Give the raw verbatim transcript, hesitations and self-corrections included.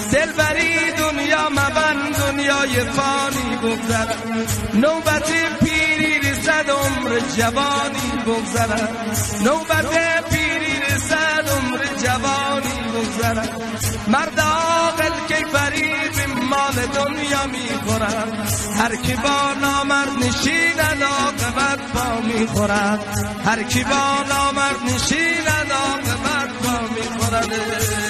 دل بری دنیا مبن دنیای فانی بگذرد نوبت پیری رسد عمر جوانی بگذرد نوبت پیری رسد عمر جوانی بگذرد مرد عاقل که فریب مال دنیا میخورد هر کی با نامرد نشیند عاقبت پا میخورد هر کی با نامرد نشیند عاقبت پا میخورد